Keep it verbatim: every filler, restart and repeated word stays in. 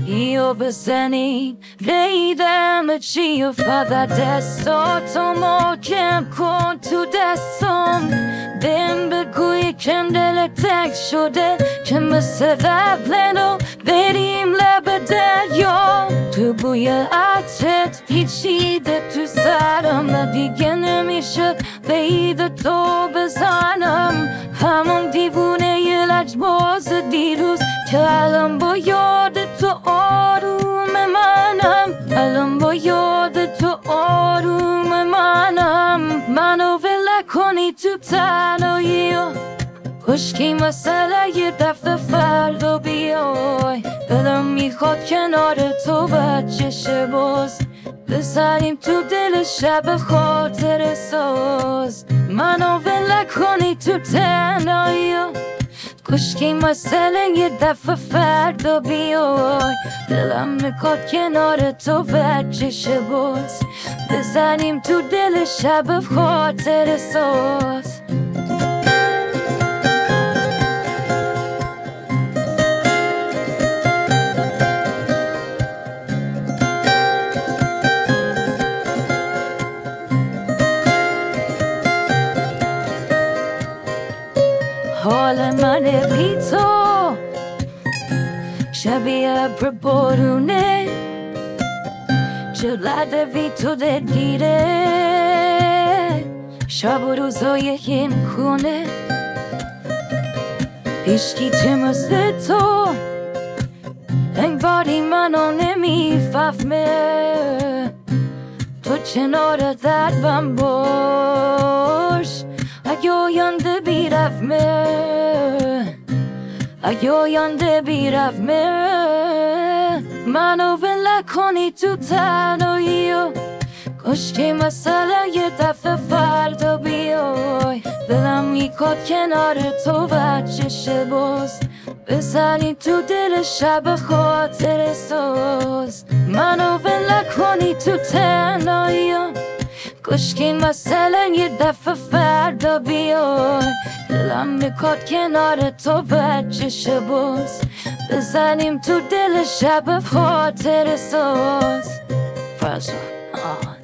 io بزنی ریدم چی و فقط دستاتو محکم کن تو دستم بهم بگوی کم دلت تنگ شده که مثل قبل نو بریم لب دریا تو بوی عطرت پیچیده تو سرم و دیگه نمیشه بید تو بزنم همون دیوونه ی لجباز دیروز که الان با یاد تو آروم منم الان با یاد تو آروم منم منو ول کنی تو تنهایی خشکی مسئله یه دفعه فردا بیای دلم میخواد کنار تو بچه شه باز بزنیم تو دل شب خاطر ساز منو ول کنی تو تنهایی خشکی مسئله یه دفعه فردا بیای دلم میخواد کنار تو بچه شه باز بزنیم تو دل شب خاطر ساز حال من بی تو شبیه ابر بارونه جلده بی تو دلگیره شب و روزای این خونه هیچکی چه مثل تو انگاری منو نمیفهمه تو کنار دربم باش اگه آینده بیرفمه اگه آینده بیرفمه منو ول کنی تو تنهایی کشکی مسئله یه دفعه فردا بیای دلم میخواد کنار تو بچه شه باز بزنی تو دل شب خاطر ساز منو ول کنی تو تنهایی کشکی مسئله یه دفعه فردا بیای دلم میخواد کنار تو بچه شه باز بزنیم تو دل شب خاطر ساز فرزا آه